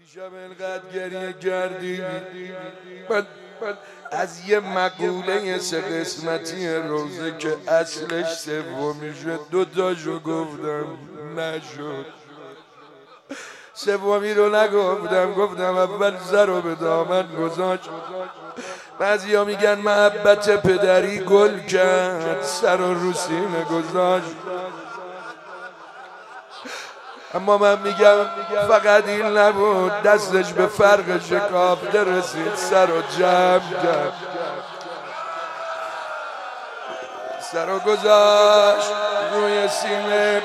دیشب اینقدر گریه کردی من از یه مقوله سه قسمتی روزه که اصلش سومی شد دوتاشو گفتم نشد، سومی رو نگفتم، گفتم اول سر رو به دامن گذاشت. بعضی ها میگن محبت پدری گل کرد سر رو سینه گذاشت، اما من میگم فقط این نبود، دستش به فرق شکافته رسید سر رو جمع کرد، سر رو گذاشت روی سینه.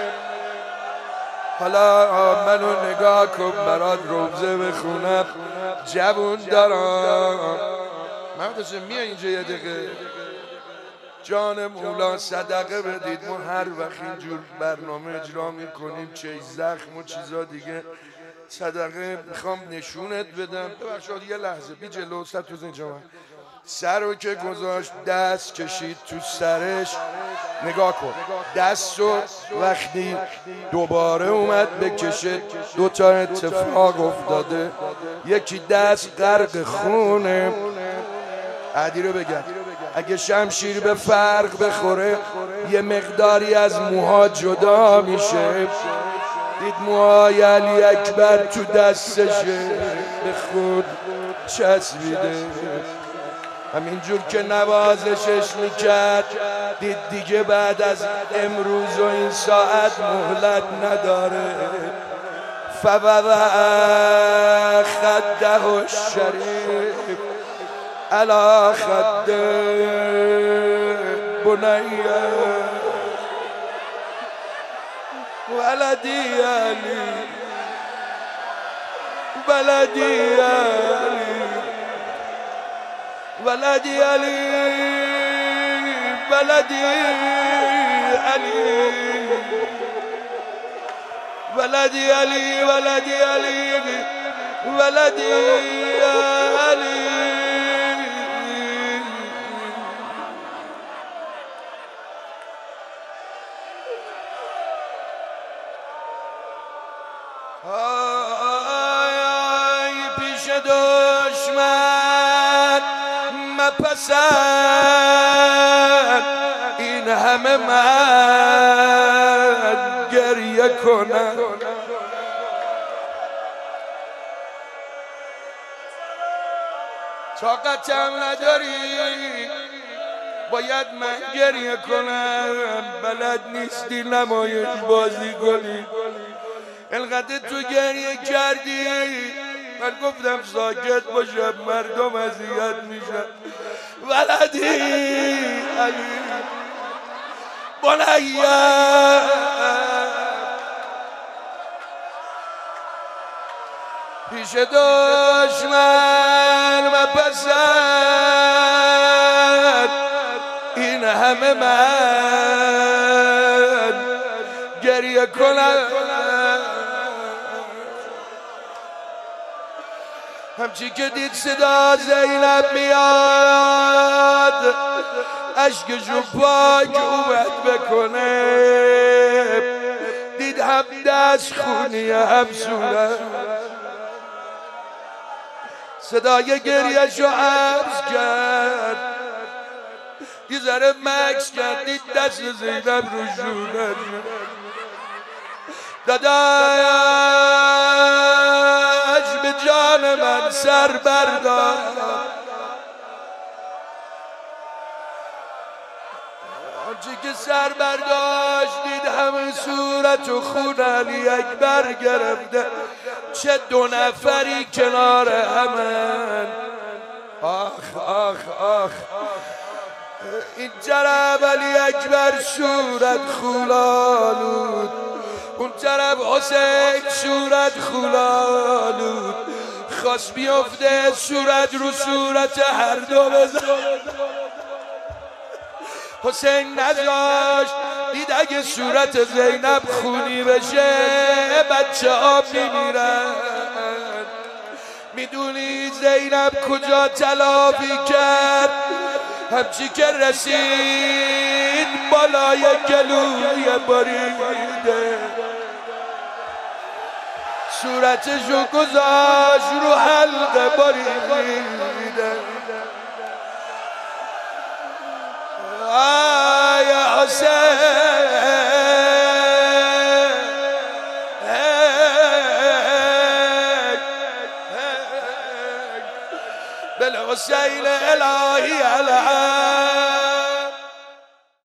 حالا منو نگاه کن برات روزه بخونم، جوون دارم. محمد حسین میای اینجا یه دقیقه؟ جان مولا صدقه بدید. ما هر وقت اینجور برنامه اجرا میکنیم چه زخم و چیزا دیگه صدقه میخوام نشونت بدم. ببخشید یه لحظه بی جلو سر تو اینجا. سر رو که گذاشت دست کشید تو سرش، نگاه کن دست رو وقتی دوباره اومد بکشه دو تا اتفاق افتاده. یکی دست غرق خونه، عدی رو بگم اگه شمشیر به فرق بخوره یه مقداری از موها جدا میشه. دید موهای علی اکبر تو دستشه به خود چسبیده. همینجور که نوازشش میکرد دید دیگه بعد از امروز و این ساعت مهلت نداره. فوضع خده الشریف علی خد بنیه ولدی علی ولدی علی ولدی علی ولدی علی ولدی علی ولدی علی ولدی علی. پیش دشمن مپسند این همه من گریه کنم. طاقتم نداری باید من گریه کنم. بلد نیستی نمایش بازی کنی. انقدر تو گریه کردی من گفتم ساکت باشم مردم اذیت میشن. ولدی علی بنیه پیش دشمن مپسند این همه من گریه کنم. همچی که دید صدا زینب میاد اشکشو پاک اومد بکنه. دید هم دست خونیه هم صورت، صدای گریهشو عبز کرد. یه ذره مکس کرد دید دست زینب رو شونت. داداش به جان من سر بردار. آنچه که سر برداشت دید همه صورت و خون علی اکبر گرفته. چه دو نفری کنار همن. آخ آخ آخ این طرف علی اکبر صورت خولالود، اون طرف حسین صورت خولالود. خواست بیفته صورت رو صورت هر دو بزن. حسین نذاشت. دید اگه صورت زینب خونی بشه بچه ها میمیرن. میدونی زینب کجا تلافی کرد؟ همچی که رسید بالای گلوی بریده صورتشو گذاشت رو حلقه بریده آی حسین بالحسين إلهي العالم